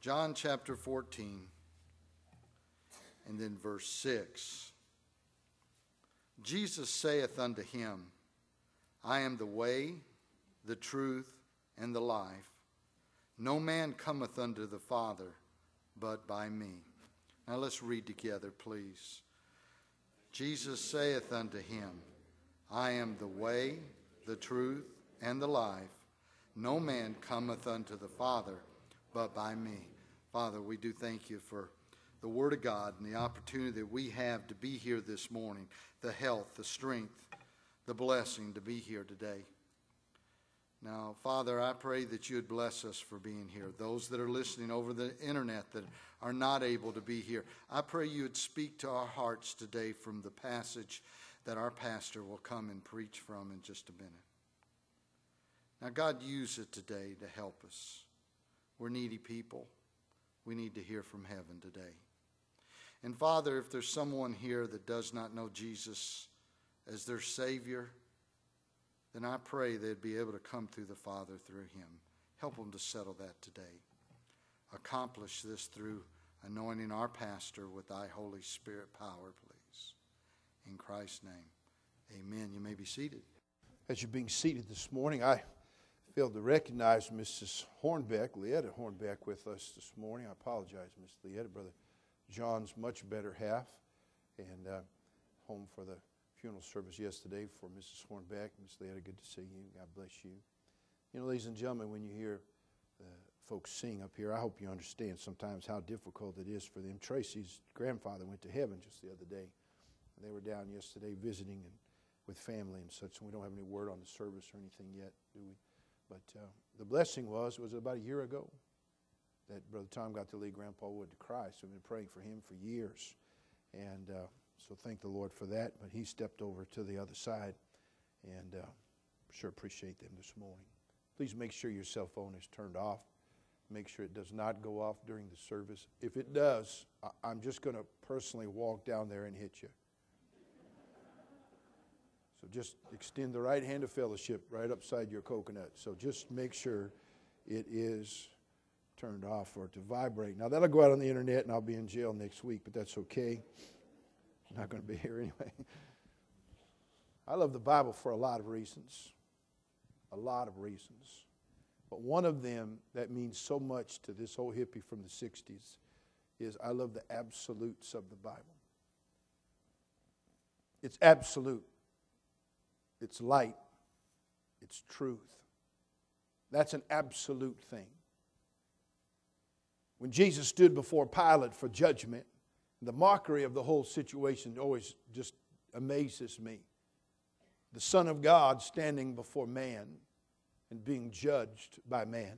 John chapter 14, and then verse 6. Jesus saith unto him, I am the way, the truth, and the life. No man cometh unto the Father but by me. Now let's read together, please. Jesus saith unto him, I am the way, the truth, and the life. No man cometh unto the Father but by me. Father, we do thank you for the Word of God and the opportunity that we have to be here this morning, the health, the strength, the blessing to be here today. Now, Father, I pray that you would bless us for being here. Those that are listening over the internet that are not able to be here, I pray you would speak to our hearts today from the passage that our pastor will come and preach from in just a minute. Now, God, use it today to help us. We're needy people. We need to hear from heaven today. And Father, if there's someone here that does not know Jesus as their Savior, then I pray they'd be able to come through the Father through him. Help them to settle that today. Accomplish this through anointing our pastor with thy Holy Spirit power, please. In Christ's name, amen. You may be seated. As you're being seated this morning, I failed to recognize Mrs. Hornbeck, Leetta Hornbeck, with us this morning. I apologize, Miss Leetta. Brother John's much better half, and home for the funeral service yesterday for Mrs. Hornbeck. Miss Leetta, good to see you. God bless you. You know, ladies and gentlemen, when you hear folks sing up here, I hope you understand sometimes how difficult it is for them. Tracy's grandfather went to heaven just the other day. They were down yesterday visiting and with family and such, and we don't have any word on the service or anything yet, do we? But the blessing was about a year ago that Brother Tom got to lead Grandpa Wood to Christ. We've been praying for him for years, and so thank the Lord for that. But he stepped over to the other side, and sure appreciate them this morning. Please make sure your cell phone is turned off. Make sure it does not go off during the service. If it does, I'm just going to personally walk down there and hit you. So just extend the right hand of fellowship right upside your coconut. So just make sure it is turned off or to vibrate. Now that'll go out on the internet and I'll be in jail next week, but that's okay. I'm not going to be here anyway. I love the Bible for a lot of reasons. A lot of reasons. But one of them that means so much to this old hippie from the 60s is I love the absolutes of the Bible. It's absolute. It's light. It's truth. That's an absolute thing. When Jesus stood before Pilate for judgment, the mockery of the whole situation always just amazes me. The Son of God standing before man and being judged by man.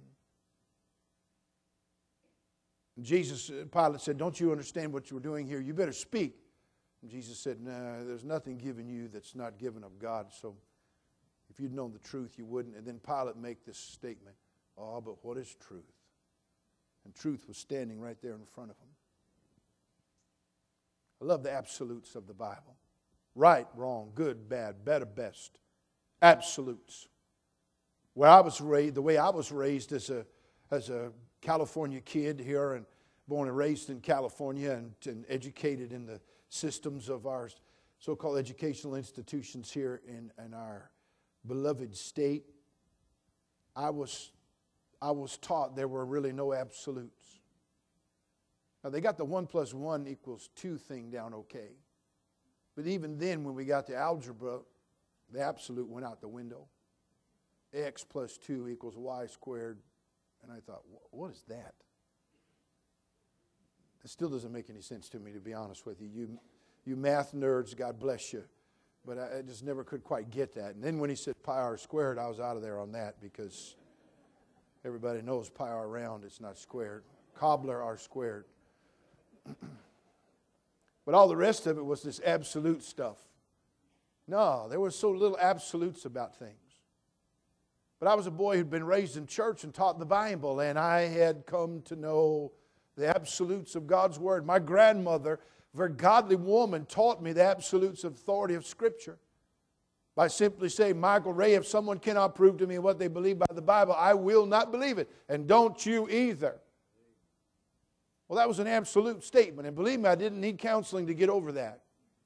And Pilate said, don't you understand what you're doing here? You better speak. And Jesus said, no, there's nothing given you that's not given of God. So if you'd known the truth, you wouldn't. And then Pilate make this statement, oh, but what is truth? And truth was standing right there in front of him. I love the absolutes of the Bible. Right, wrong, good, bad, better, best. Absolutes. Where I was raised, the way I was raised as a California kid here, and born and raised in California, and educated in the systems of our so-called educational institutions here in our beloved state, I was taught there were really no absolutes. Now they got the 1 + 1 = 2 thing down okay. But even then, when we got to algebra, the absolute went out the window. X + 2 = y squared. And I thought, what is that? It still doesn't make any sense to me, to be honest with you. You math nerds, God bless you. But I just never could quite get that. And then when he said pi r squared, I was out of there on that, because everybody knows pi r round, it's not squared. Cobbler r squared. But all the rest of it was this absolute stuff. No, there was so little absolutes about things. But I was a boy who'd been raised in church and taught the Bible, and I had come to know the absolutes of God's Word. My grandmother, a very godly woman, taught me the absolutes of authority of Scripture by simply saying, Michael Ray, if someone cannot prove to me what they believe by the Bible, I will not believe it. And don't you either. Well, that was an absolute statement. And believe me, I didn't need counseling to get over that.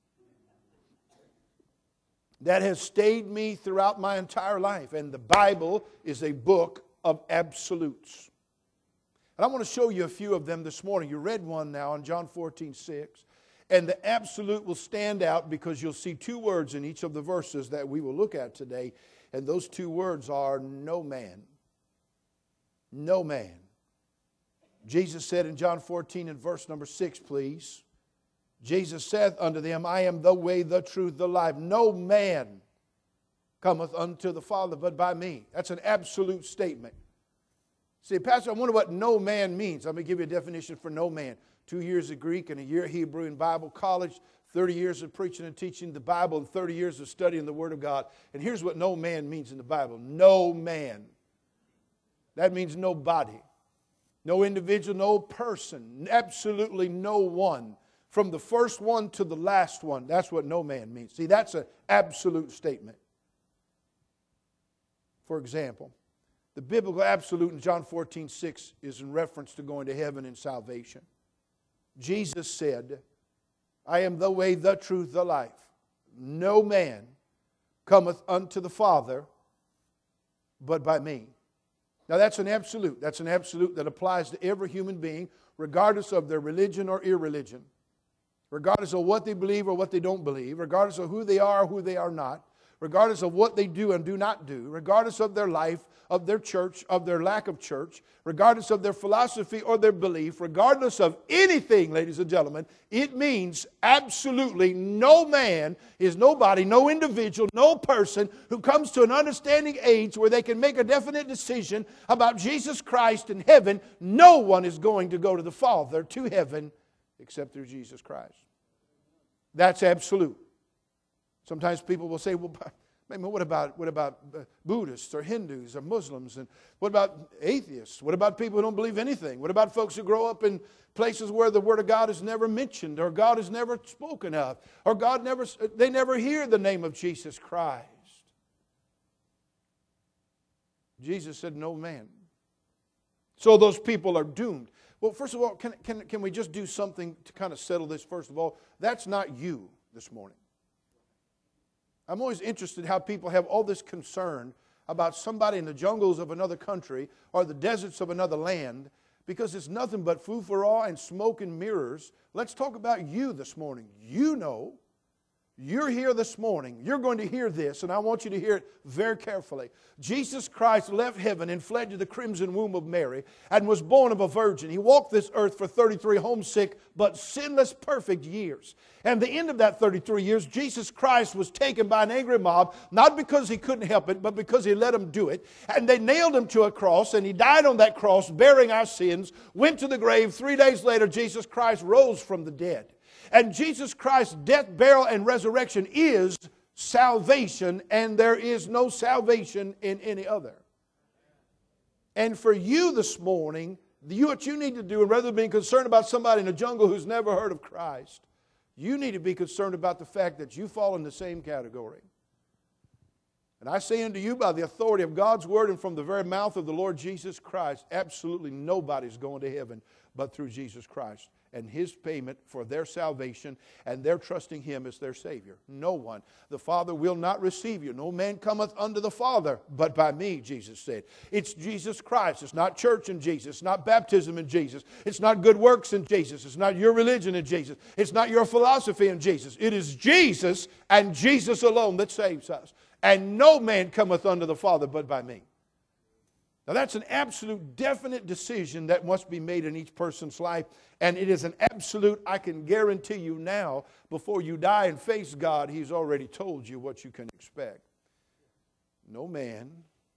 That has stayed me throughout my entire life. And the Bible is a book of absolutes. And I want to show you a few of them this morning. You read one now in John 14:6. And the absolute will stand out because you'll see two words in each of the verses that we will look at today. And those two words are no man. No man. Jesus said in John 14 and verse number 6, please. Jesus saith unto them, I am the way, the truth, the life. No man cometh unto the Father but by me. That's an absolute statement. See, Pastor, I wonder what no man means. Let me give you a definition for no man. 2 years of Greek and a year of Hebrew in Bible college, 30 years of preaching and teaching the Bible, and 30 years of studying the Word of God. And here's what no man means in the Bible. No man. That means nobody. No individual, no person, absolutely no one. From the first one to the last one, that's what no man means. See, that's an absolute statement. For example, the biblical absolute in John 14:6 is in reference to going to heaven and salvation. Jesus said, I am the way, the truth, the life. No man cometh unto the Father but by me. Now that's an absolute. That's an absolute that applies to every human being, regardless of their religion or irreligion, regardless of what they believe or what they don't believe, regardless of who they are or who they are not, regardless of what they do and do not do, regardless of their life, of their church, of their lack of church, regardless of their philosophy or their belief, regardless of anything, ladies and gentlemen, it means absolutely no man is nobody, no individual, no person who comes to an understanding age where they can make a definite decision about Jesus Christ in heaven. No one is going to go to the Father, to heaven, except through Jesus Christ. That's absolute. Sometimes people will say, well, what about Buddhists or Hindus or Muslims? And what about atheists? What about people who don't believe anything? What about folks who grow up in places where the Word of God is never mentioned, or God is never spoken of, or they never hear the name of Jesus Christ? Jesus said, no man. So those people are doomed. Well, first of all, can we just do something to kind of settle this first of all? That's not you this morning. I'm always interested how people have all this concern about somebody in the jungles of another country or the deserts of another land, because it's nothing but foo-for-all and smoke and mirrors. Let's talk about you this morning. You know, you're here this morning. You're going to hear this, and I want you to hear it very carefully. Jesus Christ left heaven and fled to the crimson womb of Mary and was born of a virgin. He walked this earth for 33 homesick but sinless perfect years. And the end of that 33 years, Jesus Christ was taken by an angry mob, not because He couldn't help it, but because He let them do it. And they nailed Him to a cross, and He died on that cross, bearing our sins, went to the grave. 3 days later, Jesus Christ rose from the dead. And Jesus Christ's death, burial, and resurrection is salvation, and there is no salvation in any other. And for you this morning, what you need to do, and rather than being concerned about somebody in the jungle who's never heard of Christ, you need to be concerned about the fact that you fall in the same category. And I say unto you by the authority of God's Word and from the very mouth of the Lord Jesus Christ, absolutely nobody's going to heaven but through Jesus Christ and His payment for their salvation and their trusting Him as their Savior. No one. The Father will not receive you. No man cometh unto the Father but by me, Jesus said. It's Jesus Christ. It's not church in Jesus. It's not baptism in Jesus. It's not good works in Jesus. It's not your religion in Jesus. It's not your philosophy in Jesus. It is Jesus and Jesus alone that saves us. And no man cometh unto the Father but by me. Now that's an absolute definite decision that must be made in each person's life. And it is an absolute, I can guarantee you now, before you die and face God, He's already told you what you can expect. No man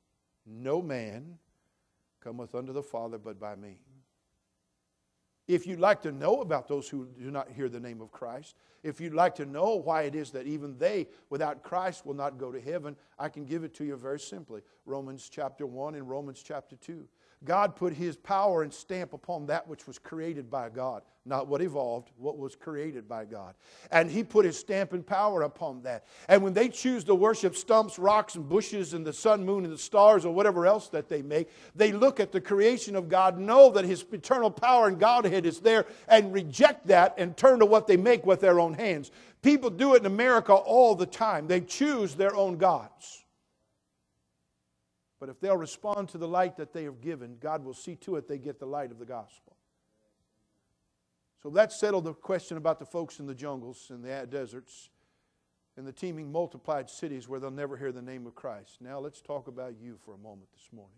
cometh unto the Father but by me. If you'd like to know about those who do not hear the name of Christ, if you'd like to know why it is that even they without Christ will not go to heaven, I can give it to you very simply. Romans chapter 1 and Romans chapter 2. God put His power and stamp upon that which was created by God. Not what evolved, what was created by God. And He put His stamp and power upon that. And when they choose to worship stumps, rocks, and bushes, and the sun, moon, and the stars, or whatever else that they make, they look at the creation of God, know that His eternal power and Godhead is there, and reject that and turn to what they make with their own hands. People do it in America all the time. They choose their own gods. But if they'll respond to the light that they have given, God will see to it they get the light of the gospel. So that settled the question about the folks in the jungles and the deserts and the teeming multiplied cities where they'll never hear the name of Christ. Now let's talk about you for a moment this morning.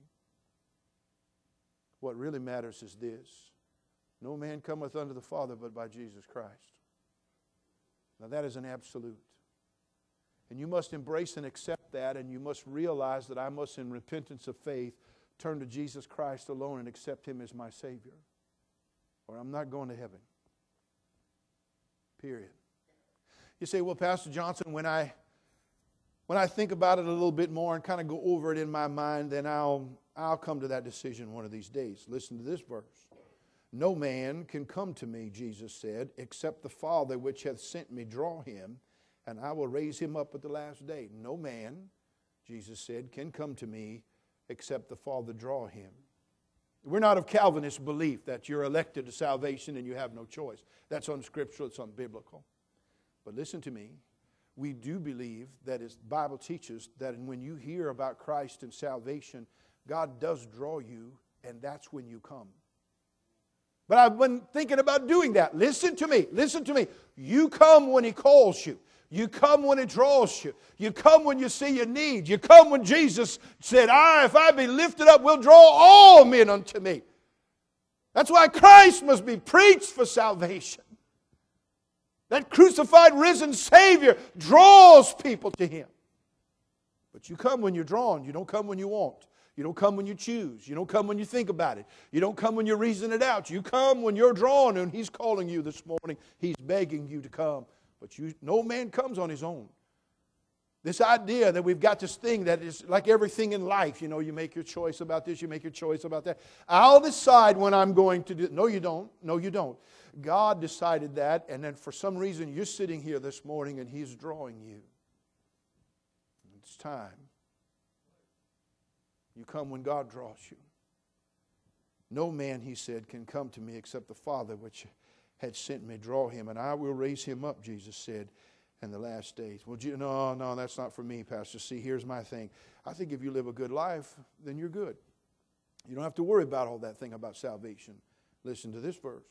What really matters is this: no man cometh unto the Father but by Jesus Christ. Now that is an absolute. And you must embrace and accept that, and you must realize that I must, in repentance of faith, turn to Jesus Christ alone and accept Him as my Savior, or I'm not going to heaven. Period. You say, well, Pastor Johnson, when I think about it a little bit more and kind of go over it in my mind, then I'll come to that decision one of these days. Listen to this verse. No man can come to me, Jesus said, except the Father which hath sent me draw him, and I will raise him up at the last day. No man, Jesus said, can come to me except the Father draw him. We're not of Calvinist belief that you're elected to salvation and you have no choice. That's unscriptural, it's unbiblical. But listen to me. We do believe that the Bible teaches that when you hear about Christ and salvation, God does draw you, and that's when you come. But I've been thinking about doing that. Listen to me. Listen to me. You come when He calls you. You come when He draws you. You come when you see your need. You come when Jesus said, if I be lifted up, will draw all men unto me. That's why Christ must be preached for salvation. That crucified, risen Savior draws people to Him. But you come when you're drawn. You don't come when you want. You don't come when you choose. You don't come when you think about it. You don't come when you reason it out. You come when you're drawn, and He's calling you this morning. He's begging you to come. But no man comes on his own. This idea that we've got this thing that is like everything in life. You know, you make your choice about this, you make your choice about that. I'll decide when I'm going to do it. No, you don't. No, you don't. God decided that, and then for some reason you're sitting here this morning and He's drawing you. It's time. You come when God draws you. No man, He said, can come to me except the Father which had sent me draw him, and I will raise him up, Jesus said, in the last days. Well, no, that's not for me, Pastor. See, here's my thing. I think if you live a good life, then you're good. You don't have to worry about all that thing about salvation. Listen to this verse.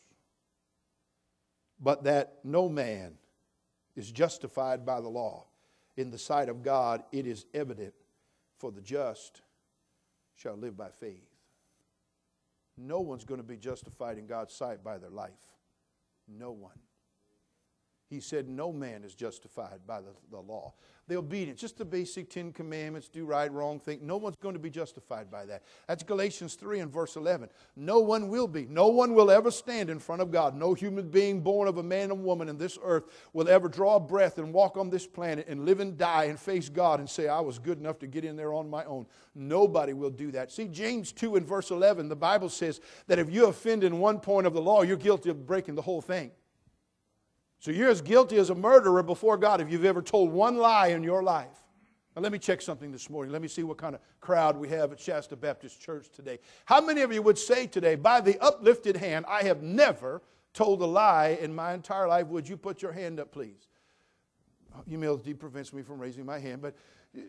But that no man is justified by the law. In the sight of God, it is evident, for the just shall live by faith. No one's going to be justified in God's sight by their life. No one. He said no man is justified by the law. The obedience, just the basic 10 commandments, do right, wrong, think. No one's going to be justified by that. That's Galatians 3 and verse 11. No one will be. No one will ever stand in front of God. No human being born of a man and woman in this earth will ever draw a breath and walk on this planet and live and die and face God and say, I was good enough to get in there on my own. Nobody will do that. See, James 2 and verse 11, the Bible says that if you offend in one point of the law, you're guilty of breaking the whole thing. So you're as guilty as a murderer before God if you've ever told one lie in your life. Now let me check something this morning. Let me see what kind of crowd we have at Shasta Baptist Church today. How many of you would say today, by the uplifted hand, I have never told a lie in my entire life? Would you put your hand up, please? Humility prevents me from raising my hand. But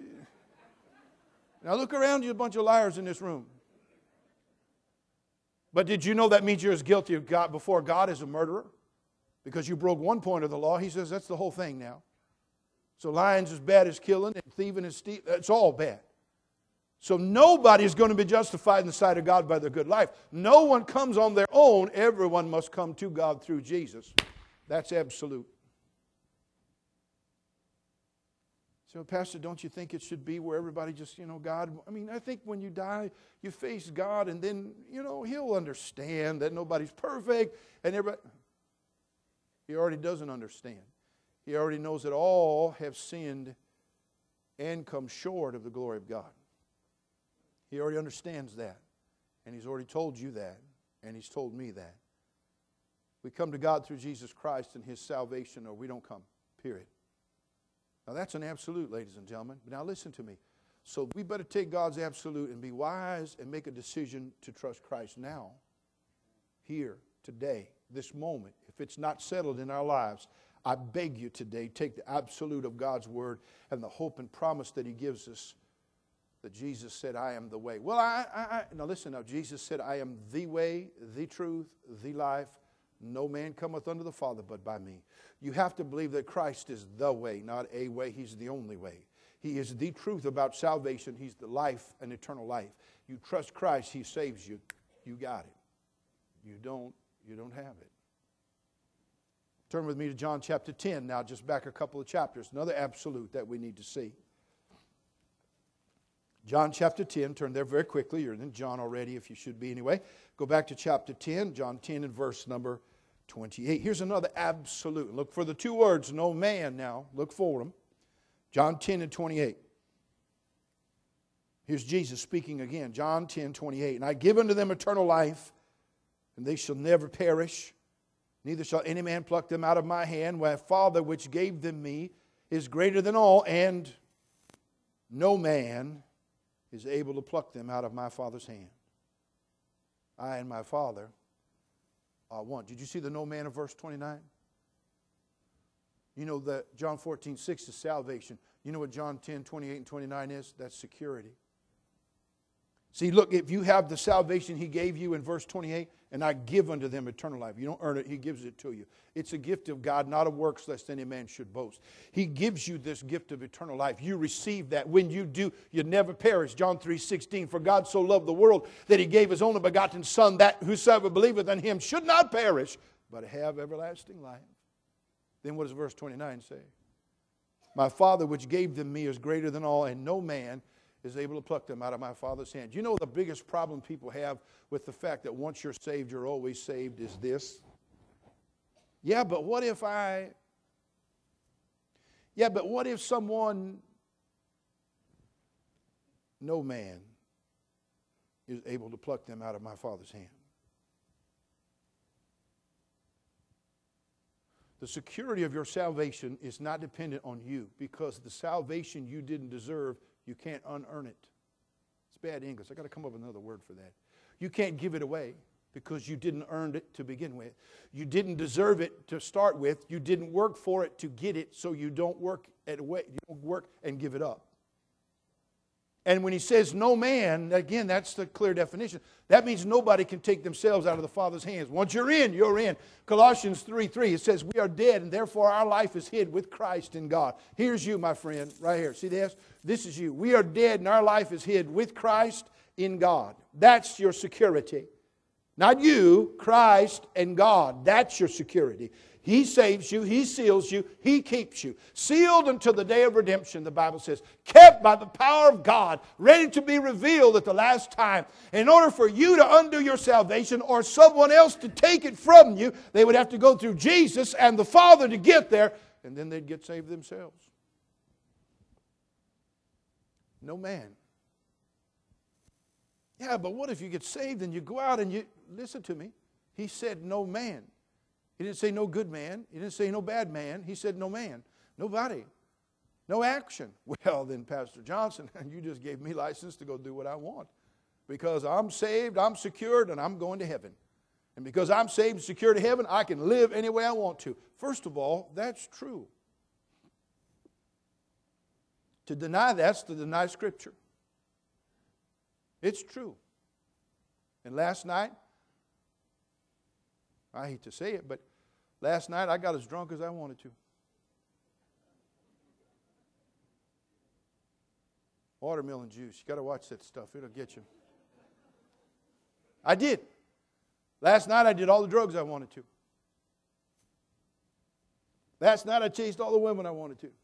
now look around you, a bunch of liars in this room. But did you know that means you're as guilty of God before God as a murderer? Because you broke one point of the law. He says that's the whole thing now. So lying's as bad as killing, and thieving is stealing. It's all bad. So nobody is going to be justified in the sight of God by their good life. No one comes on their own. Everyone must come to God through Jesus. That's absolute. So, Pastor, don't you think it should be where everybody just, God, I think when you die, you face God, and then, He'll understand that nobody's perfect, and everybody... He already doesn't understand. He already knows that all have sinned and come short of the glory of God. He already understands that. And He's already told you that. And He's told me that. We come to God through Jesus Christ and His salvation, or we don't come. Period. Now that's an absolute, ladies and gentlemen. But now listen to me. So we better take God's absolute and be wise and make a decision to trust Christ now. Here, today, this moment. If it's not settled in our lives, I beg you today, take the absolute of God's Word and the hope and promise that He gives us, that Jesus said, I am the way. Well, now listen now, Jesus said, I am the way, the truth, the life. No man cometh unto the Father but by me. You have to believe that Christ is the way, not a way. He's the only way. He is the truth about salvation. He's the life and eternal life. You trust Christ, He saves you. You got it. You don't have it. Turn with me to John chapter 10 now, just back a couple of chapters. Another absolute that we need to see. John chapter 10, turn there very quickly. You're in John already, if you should be anyway. Go back to chapter 10, John 10 and verse number 28. Here's another absolute. Look for the two words, no man now. Look for them. John 10 and 28. Here's Jesus speaking again. John 10, 28. And I give unto them eternal life, and they shall never perish, neither shall any man pluck them out of my hand. My Father which gave them me is greater than all, and no man is able to pluck them out of my Father's hand. I and my Father are one. Did you see the no man of verse 29? You know that John 14:6 is salvation. You know what John 10, 28 and 29 is? That's security. See, look, if you have the salvation He gave you in verse 28, and I give unto them eternal life. You don't earn it, He gives it to you. It's a gift of God, not of works, lest any man should boast. He gives you this gift of eternal life. You receive that. When you do, you never perish. John 3:16, for God so loved the world that He gave His only begotten Son, that whosoever believeth on Him should not perish, but have everlasting life. Then what does verse 29 say? My Father which gave them me is greater than all, and no man is able to pluck them out of my Father's hand. You know the biggest problem people have with the fact that once you're saved, you're always saved is this? Yeah, but what if someone, no man is able to pluck them out of my Father's hand? The security of your salvation is not dependent on you, because the salvation you didn't deserve, you can't unearn it. It's bad English. I've got to come up with another word for that. You can't give it away because you didn't earn it to begin with. You didn't deserve it to start with. You didn't work for it to get it, so you don't work and give it up. And when he says no man, again, that's the clear definition. That means nobody can take themselves out of the Father's hands. Once you're in, you're in. Colossians 3:3, it says, we are dead, and therefore our life is hid with Christ in God. Here's you, my friend, right here. See this? This is you. We are dead, and our life is hid with Christ in God. That's your security. Not you, Christ and God. That's your security. He saves you. He seals you. He keeps you. Sealed until the day of redemption, the Bible says. Kept by the power of God, ready to be revealed at the last time. In order for you to undo your salvation or someone else to take it from you, they would have to go through Jesus and the Father to get there, and then they'd get saved themselves. No man. Yeah, but what if you get saved and you go out and you... Listen to me. He said no man. He didn't say no good man. He didn't say no bad man. He said no man. Nobody. No action. Well, then, Pastor Johnson, you just gave me license to go do what I want. Because I'm saved, I'm secured, and I'm going to heaven. And because I'm saved and secured to heaven, I can live any way I want to. First of all, that's true. To deny that's to deny Scripture. It's true. And last night, I hate to say it, but last night I got as drunk as I wanted to. Watermelon juice. You got to watch that stuff. It'll get you. I did. Last night I did all the drugs I wanted to. Last night I chased all the women I wanted to.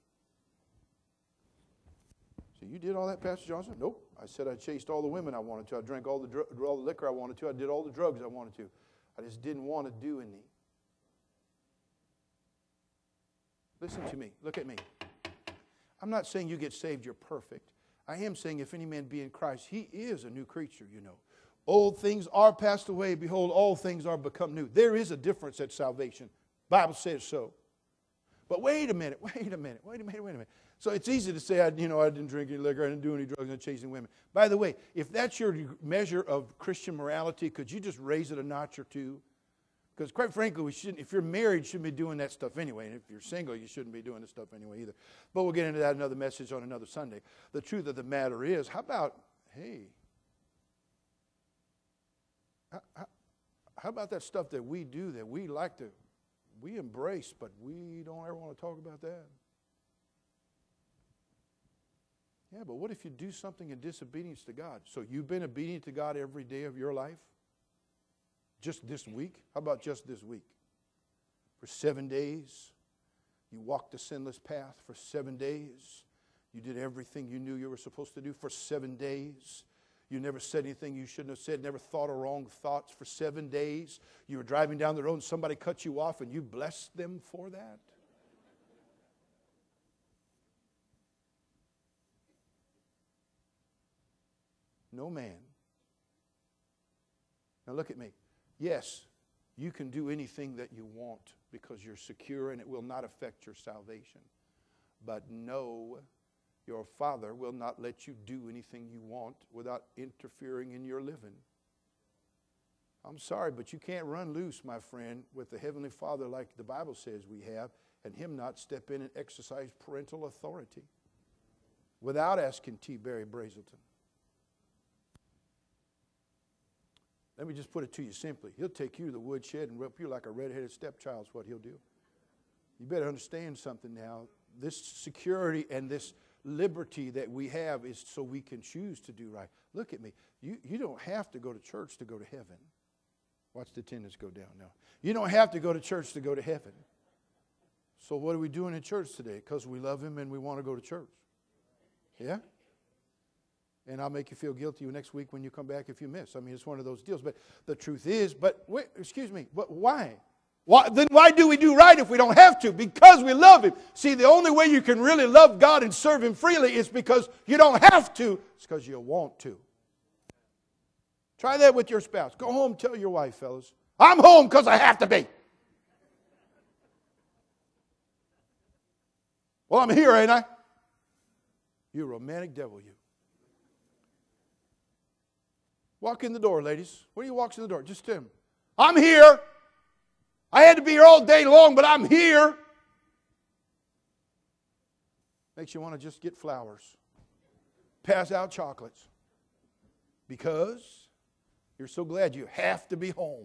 So you did all that, Pastor Johnson? Nope. I said I chased all the women I wanted to. I drank all the liquor I wanted to. I did all the drugs I wanted to. I just didn't want to do any. Listen to me. Look at me. I'm not saying you get saved, you're perfect. I am saying if any man be in Christ, he is a new creature, you know. Old things are passed away. Behold, all things are become new. There is a difference at salvation. Bible says so. But wait a minute. So it's easy to say, I didn't drink any liquor, I didn't do any drugs, I didn't chase any women. By the way, if that's your measure of Christian morality, could you just raise it a notch or two? Because quite frankly, if you're married, you shouldn't be doing that stuff anyway. And if you're single, you shouldn't be doing this stuff anyway either. But we'll get into that another message on another Sunday. The truth of the matter is, how about that stuff that we do that we like to, we embrace, but we don't ever want to talk about that? Yeah, but what if you do something in disobedience to God? So you've been obedient to God every day of your life? Just this week? How about just this week? For 7 days, you walked the sinless path. For 7 days, you did everything you knew you were supposed to do. For 7 days, you never said anything you shouldn't have said, never thought a wrong thoughts. For 7 days, you were driving down the road and somebody cut you off and you blessed them for that. No man. Now look at me. Yes, you can do anything that you want because you're secure and it will not affect your salvation. But no, your Father will not let you do anything you want without interfering in your living. I'm sorry, but you can't run loose, my friend, with the Heavenly Father like the Bible says we have, and Him not step in and exercise parental authority without asking T. Barry Brazelton. Let me just put it to you simply. He'll take you to the woodshed and rip you like a red-headed stepchild is what He'll do. You better understand something now. This security and this liberty that we have is so we can choose to do right. Look at me. You don't have to go to church to go to heaven. Watch the attendance go down now. You don't have to go to church to go to heaven. So what are we doing in church today? Because we love Him and we want to go to church. Yeah? And I'll make you feel guilty next week when you come back if you miss. I mean, it's one of those deals. But the truth is, but why? Then why do we do right if we don't have to? Because we love Him. See, the only way you can really love God and serve Him freely is because you don't have to. It's because you want to. Try that with your spouse. Go home, tell your wife, fellas, I'm home because I have to be. Well, I'm here, ain't I? You romantic devil, you. Walk in the door, ladies. When he walks in the door, just tell him, I'm here. I had to be here all day long, but I'm here. Makes you want to just get flowers. Pass out chocolates. Because you're so glad you have to be home.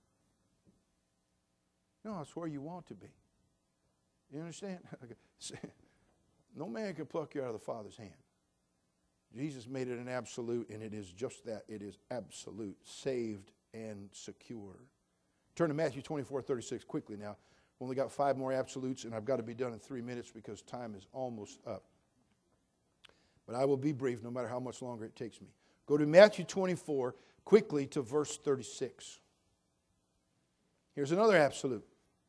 No, it's where you want to be. You understand? No man can pluck you out of the Father's hand. Jesus made it an absolute, and it is just that. It is absolute, saved and secure. Turn to Matthew 24:36 quickly now. We've only got 5 more absolutes, and I've got to be done in 3 minutes because time is almost up. But I will be brief no matter how much longer it takes me. Go to Matthew 24 quickly to verse 36. Here's another absolute.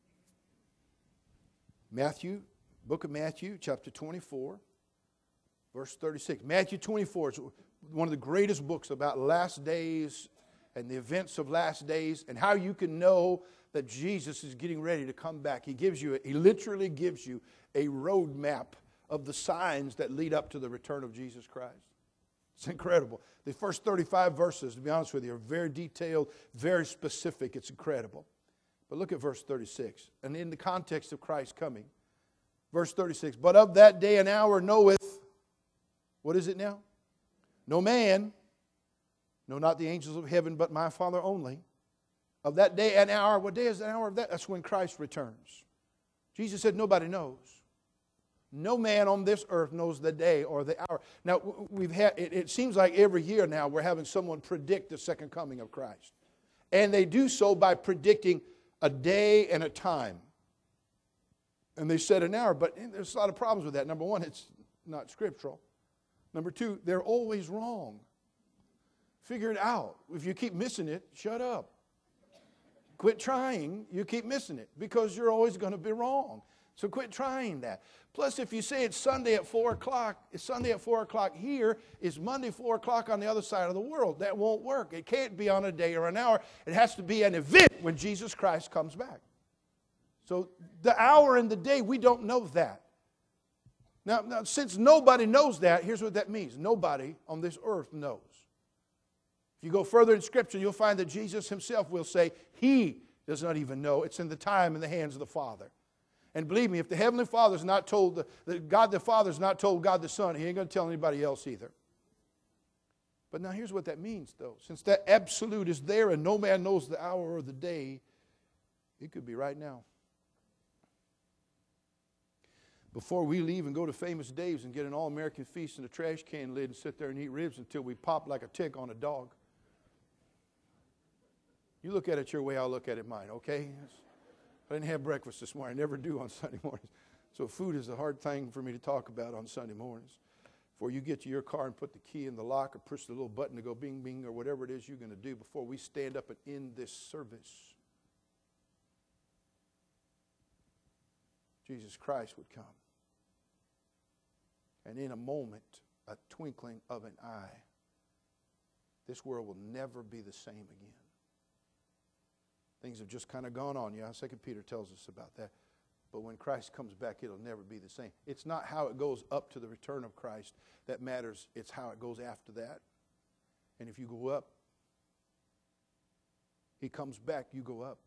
Book of Matthew, chapter 24. Verse 36. Matthew 24 is one of the greatest books about last days and the events of last days and how you can know that Jesus is getting ready to come back. He literally gives you a roadmap of the signs that lead up to the return of Jesus Christ. It's incredible. The first 35 verses, to be honest with you, are very detailed, very specific. It's incredible. But look at verse 36. And in the context of Christ coming, verse 36, but of that day and hour knoweth, what is it now? No man, no, not the angels of heaven, but my Father only. Of that day and hour, what day is the hour of that? That's when Christ returns. Jesus said nobody knows. No man on this earth knows the day or the hour. Now, it seems like every year now we're having someone predict the second coming of Christ. And they do so by predicting a day and a time. And they said an hour, but there's a lot of problems with that. Number one, it's not scriptural. Number two, they're always wrong. Figure it out. If you keep missing it, shut up. Quit trying. You keep missing it because you're always going to be wrong. So quit trying that. Plus, if you say it's Sunday at 4 o'clock, it's Sunday at 4 o'clock here, it's Monday 4 o'clock on the other side of the world. That won't work. It can't be on a day or an hour. It has to be an event when Jesus Christ comes back. So the hour and the day, we don't know that. Now, since nobody knows that, here's what that means. Nobody on this earth knows. If you go further in Scripture, you'll find that Jesus himself will say, He does not even know. It's in the time in the hands of the Father. And believe me, if the Heavenly Father's not told, God the Father's not told God the Son, He ain't going to tell anybody else either. But now here's what that means, though. Since that absolute is there and no man knows the hour or the day, it could be right now. Before we leave and go to Famous Dave's and get an all-American feast and a trash can lid and sit there and eat ribs until we pop like a tick on a dog. You look at it your way, I'll look at it mine, okay? I didn't have breakfast this morning. I never do on Sunday mornings. So food is a hard thing for me to talk about on Sunday mornings. Before you get to your car and put the key in the lock or push the little button to go bing, bing, or whatever it is you're going to do before we stand up and end this service, Jesus Christ would come. And in a moment, a twinkling of an eye, this world will never be the same again. Things have just kind of gone on. Yeah, 2 Peter tells us about that. But when Christ comes back, it'll never be the same. It's not how it goes up to the return of Christ that matters. It's how it goes after that. And if you go up, He comes back, you go up.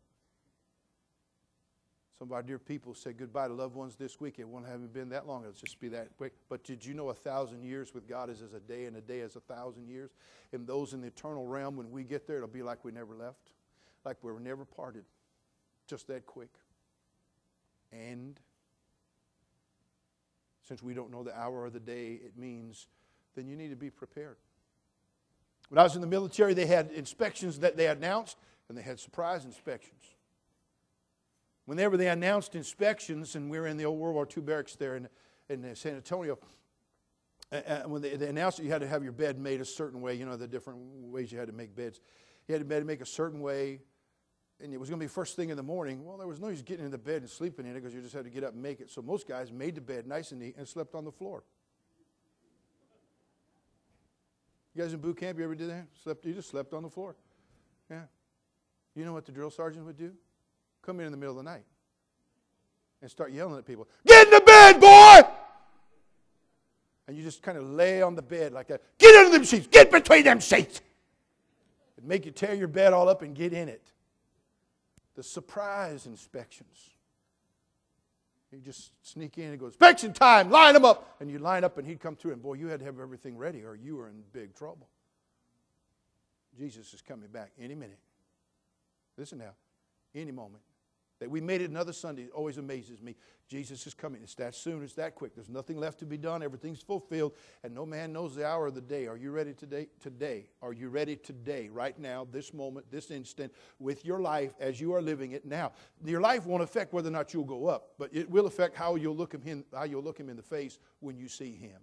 Some of our dear people say goodbye to loved ones this week. It won't have been that long. It'll just be that quick. But did you know 1,000 years with God is as a day, and a day as 1,000 years? And those in the eternal realm, when we get there, it'll be like we never left. Like we were never parted. Just that quick. And since we don't know the hour or the day it means, then you need to be prepared. When I was in the military, they had inspections that they announced, and they had surprise inspections. Whenever they announced inspections, and we were in the old World War II barracks there in San Antonio, when they announced that you had to have your bed made a certain way, you know, the different ways you had to make beds. You had to make a certain way, and it was going to be first thing in the morning. Well, there was no use getting in the bed and sleeping in it because you just had to get up and make it. So most guys made the bed nice and neat and slept on the floor. You guys in boot camp, you ever did that? You just slept on the floor. Yeah. You know what the drill sergeant would do? Come in the middle of the night and start yelling at people, "Get in the bed, boy!" And you just kind of lay on the bed like that. Get under them sheets. Get between them sheets. It'd make you tear your bed all up and get in it. The surprise inspections. You just sneak in and go, "Inspection time, line them up." And you line up and he'd come through and boy, you had to have everything ready or you were in big trouble. Jesus is coming back any minute. Listen now, any moment. That we made it another Sunday always amazes me. Jesus is coming. It's that soon. It's that quick. There's nothing left to be done. Everything's fulfilled. And no man knows the hour of the day. Are you ready today? Today. Are you ready today, right now, this moment, this instant, with your life as you are living it now? Your life won't affect whether or not you'll go up, but it will affect how you'll look him in the face when you see him.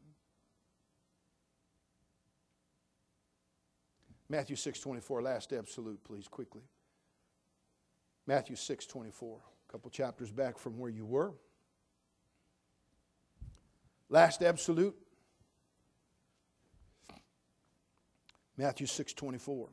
Matthew 6:24, last absolute, please, quickly. Matthew 6:24, a couple chapters back from where you were. Last absolute. Matthew 6:24.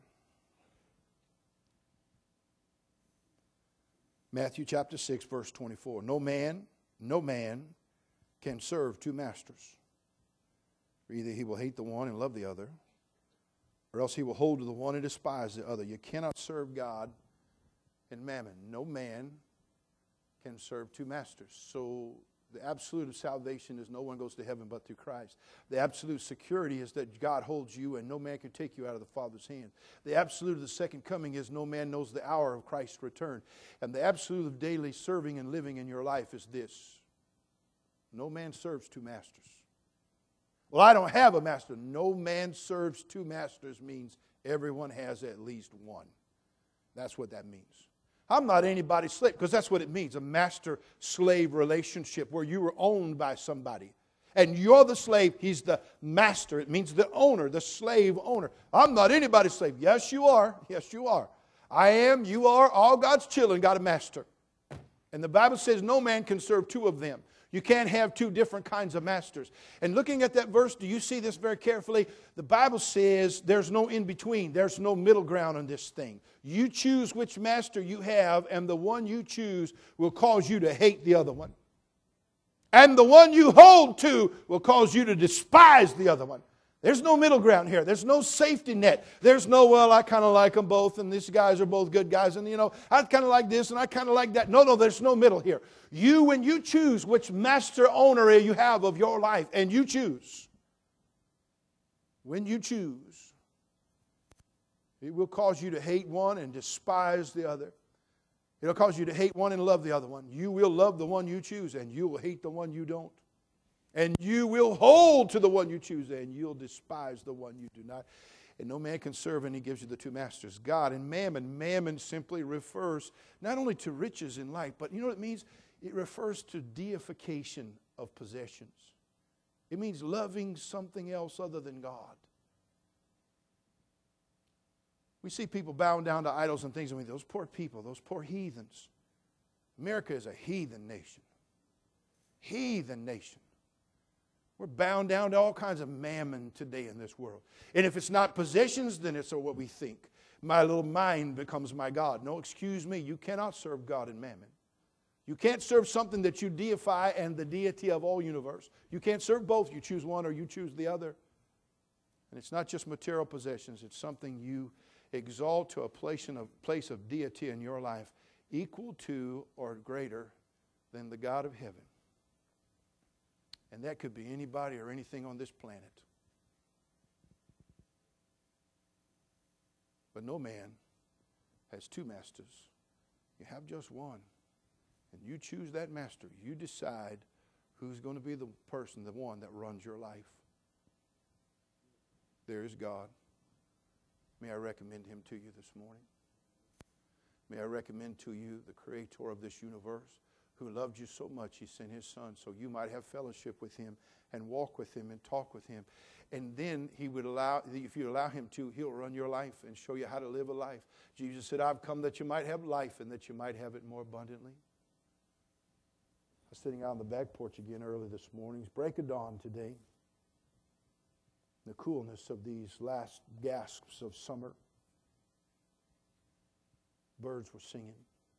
Matthew chapter 6, verse 24. No man can serve two masters. For either he will hate the one and love the other, or else he will hold to the one and despise the other. You cannot serve God and mammon. No man can serve two masters. So the absolute of salvation is no one goes to heaven but through Christ. The absolute security is that God holds you and no man can take you out of the Father's hand. The absolute of the second coming is no man knows the hour of Christ's return. And the absolute of daily serving and living in your life is this: no man serves two masters. Well, I don't have a master. No man serves two masters means everyone has at least one. That's what that means. I'm not anybody's slave, because that's what it means, a master-slave relationship where you were owned by somebody. And you're the slave, he's the master. It means the owner, the slave owner. I'm not anybody's slave. Yes, you are. Yes, you are. I am, you are, all God's children got a master. And the Bible says no man can serve two of them. You can't have two different kinds of masters. And looking at that verse, do you see this very carefully? The Bible says there's no in between. There's no middle ground on this thing. You choose which master you have, and the one you choose will cause you to hate the other one. And the one you hold to will cause you to despise the other one. There's no middle ground here. There's no safety net. There's no, well, I kind of like them both, and these guys are both good guys, and, I kind of like this, and I kind of like that. No, there's no middle here. When you choose which master owner you have of your life, and you choose, when you choose, it will cause you to hate one and despise the other. It'll cause you to hate one and love the other one. You will love the one you choose, and you will hate the one you don't. And you will hold to the one you choose, and you'll despise the one you do not. And no man can serve, and he gives you the two masters, God and mammon. Mammon simply refers not only to riches in life, but you know what it means? It refers to deification of possessions. It means loving something else other than God. We see people bowing down to idols and things. I mean, those poor people, those poor heathens. America is a heathen nation. Heathen nation. We're bound down to all kinds of mammon today in this world. And if it's not possessions, then it's what we think. My little mind becomes my God. No, excuse me, you cannot serve God and mammon. You can't serve something that you deify and the deity of all universe. You can't serve both. You choose one or you choose the other. And it's not just material possessions. It's something you exalt to a place of deity in your life equal to or greater than the God of heaven. And that could be anybody or anything on this planet. But no man has two masters. You have just one. And you choose that master. You decide who's going to be the person, the one that runs your life. There is God. May I recommend him to you this morning? May I recommend to you the creator of this universe, who loved you so much, he sent his son so you might have fellowship with him and walk with him and talk with him. And then he would if you allow him to, he'll run your life and show you how to live a life. Jesus said, I've come that you might have life and that you might have it more abundantly. I was sitting out on the back porch again early this morning. It's break of dawn today. The coolness of these last gasps of summer. Birds were singing.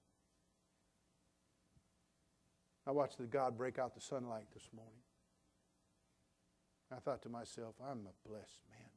I watched God break out the sunlight this morning. I thought to myself, I'm a blessed man.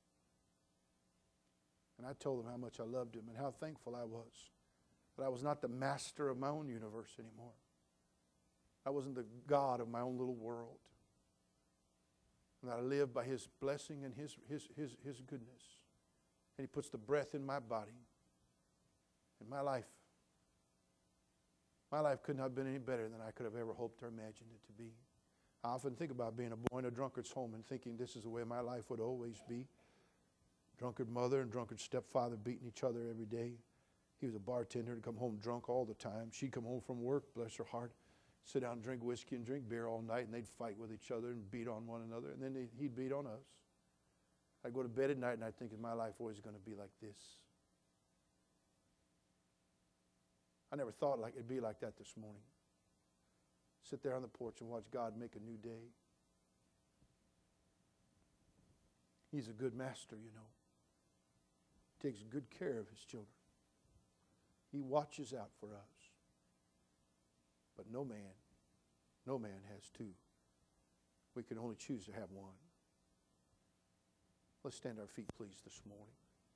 And I told him how much I loved him and how thankful I was that I was not the master of my own universe anymore. I wasn't the God of my own little world. And that I lived by his blessing and his goodness. And he puts the breath in my body. And my life could not have been any better than I could have ever hoped or imagined it to be. I often think about being a boy in a drunkard's home and thinking this is the way my life would always be. Drunkard mother and drunkard stepfather beating each other every day. He was a bartender and come home drunk all the time. She'd come home from work, bless her heart, sit down and drink whiskey and drink beer all night, and they'd fight with each other and beat on one another, and then he'd beat on us. I'd go to bed at night and I'd think, is my life always going to be like this? I never thought it'd be like that this morning. Sit there on the porch and watch God make a new day. He's a good master, you know. Takes good care of his children. He watches out for us. But no man has two. We can only choose to have one. Let's stand our feet, please, this morning.